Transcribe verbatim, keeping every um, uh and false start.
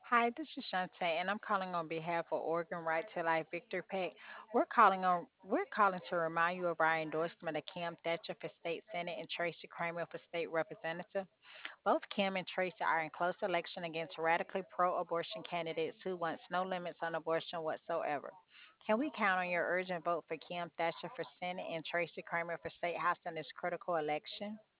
Hi, this is Shantae, and I'm calling on behalf of Oregon Right to Life Victory Pack. We're calling on we're calling to remind you of our endorsement of Kim Thatcher for state senate and Tracy Kramer for state representative. Both Kim and Tracy are in close election against radically pro-abortion candidates who wants no limits on abortion whatsoever. Can we count on your urgent vote for Kim Thatcher for Senate and Tracy Kramer for state house in this critical election?